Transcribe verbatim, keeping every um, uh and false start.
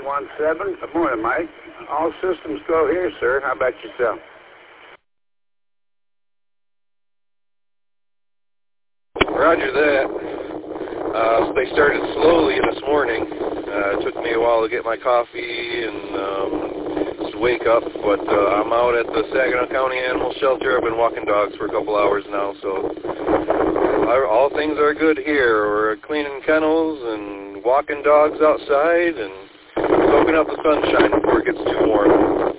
one seven. Good morning, Mike. All systems go here, sir. How about yourself? Roger that. Uh, they started slowly this morning. Uh, it took me a while to get my coffee and um, just wake up, but uh, I'm out at the Saginaw County Animal Shelter. I've been walking dogs for a couple hours now, so uh, all things are good here. We're cleaning kennels and walking dogs outside and soaking up the sunshine before it gets too warm.